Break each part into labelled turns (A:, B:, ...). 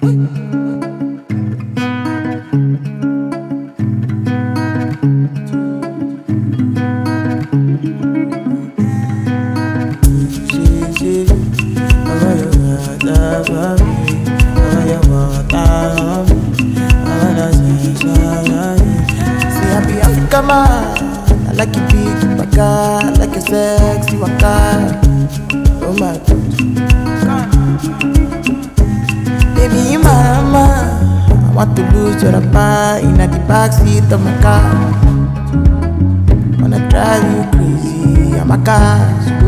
A: Come on, I like you big, my God, I like you sexy, my God. Oh my God. Baby, mama, I want to lose your rapper in the backseat of my car. Wanna drive you crazy, I'm a car.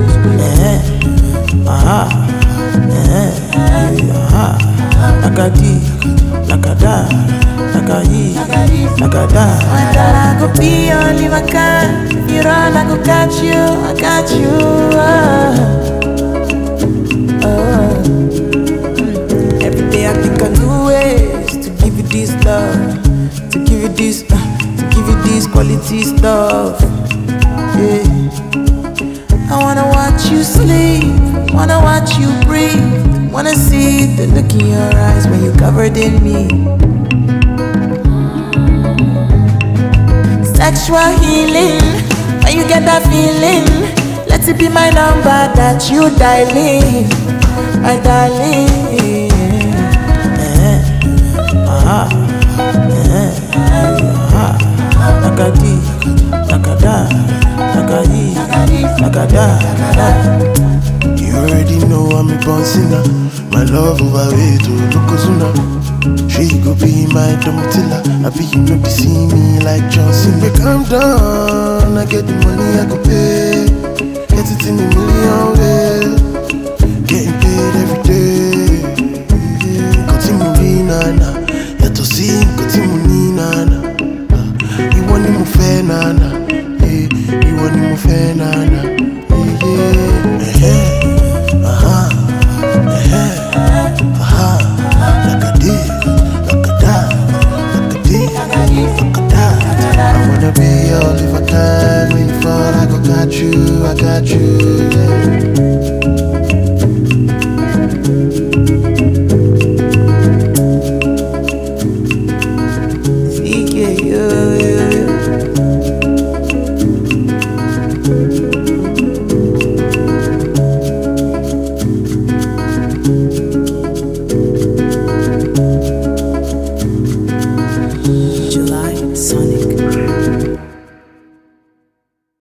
A: Nakadi, nakada, nakayi, nakada. One time I go be on your car. If you run, I go catch you, I got you. Every day I think of new ways to give you this love, to give you this, to give you this quality stuff. Yeah. I wanna watch you sleep, wanna watch you breathe, wanna see the look in your eyes when you covered in me. Sexual healing, when you get that feeling, let it be my number that you dialing, my darling. Nakadi, nakada, nakayi, nakada.
B: You already know I'm a born sinner. My love overweight to Yokozuna. She go be my domitilla. I be you know be see me like Johnson. But calm down, I get the money I go pay. Get it in a million ways.